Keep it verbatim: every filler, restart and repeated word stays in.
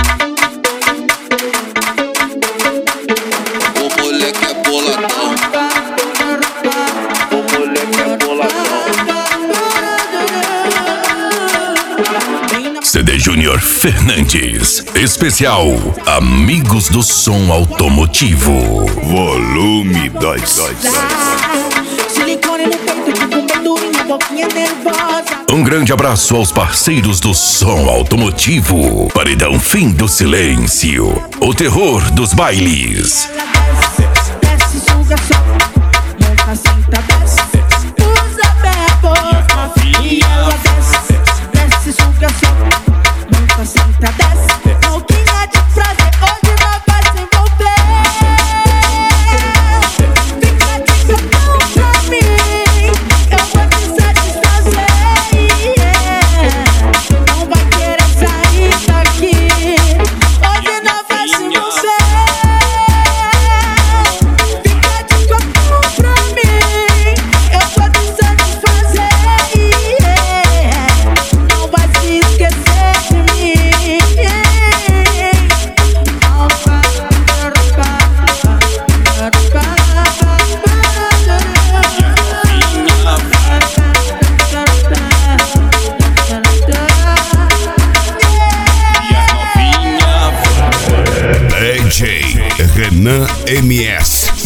O moleque é boladão. O moleque é boladão. C D Júnior Fernandes. Especial Amigos do Som Automotivo. Volume dois. Um grande abraço aos parceiros do som automotivo. Paredão Fim do Silêncio. O terror dos bailes. Desce, suga só, nunca senta, desce. Usa bebo, e ela desce. Desce, suga só, nunca senta, desce. Pouquinha de prazer, hoje não vai se envolver. Fica de botão pra mim, eu vou te satisfazer. Não vai querer sair daqui, hoje não vai se envolver. Fica de botão pra mim, eu vou te satisfazer. Não vai se esquecer de mim. D J Renan M S.